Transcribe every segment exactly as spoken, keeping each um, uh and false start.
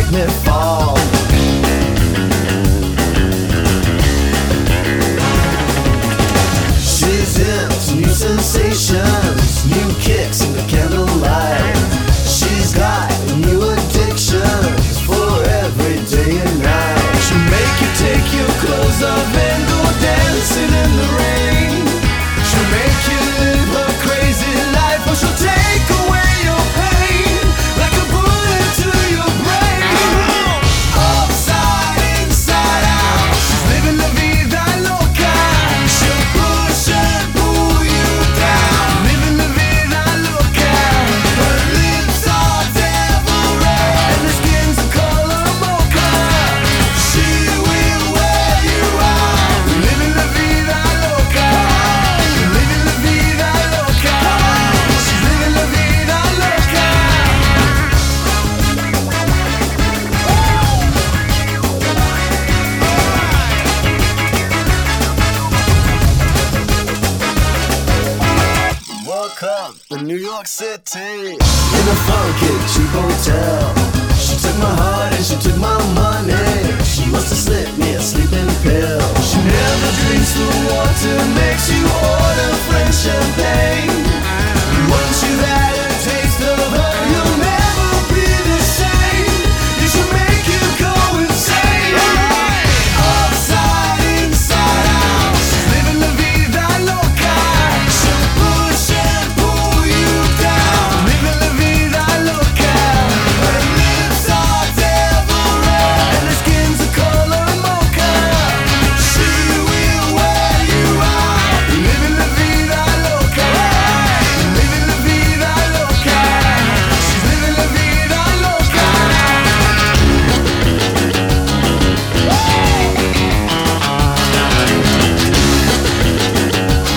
make me fall. She's into new sensations, new kicks in the candlelight. She's got new addictions for every day and night. She'll make you take your clothes off and go dancing in the rain. She'll make you live her crazy life, or she'll take away your pain like a bullet to your brain. Upside, inside out, she's living la vida loca. She'll push and pull you down, living la vida loca. Her lips are devil red and her skin's a color mocha. She will wear you out, living la vida loca, living la vida loca. She's living la vida loca. Welcome to New York City, in a funky cheap hotel. She took my heart and she took my money. She must have slipped me a sleeping pill. She never drinks the water, makes you order French champagne. Once you've had a taste of her, you'll never be the same. You should make you go insane. Upside, inside out, she's living la vida loca. She'll push and pull you down, living la vida loca. Her lips are devil red and her skin's a color mocha. She will wear you out, living la vida loca, living la vida loca. She's living la vida loca.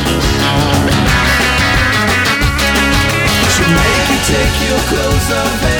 She'll make you take your clothes off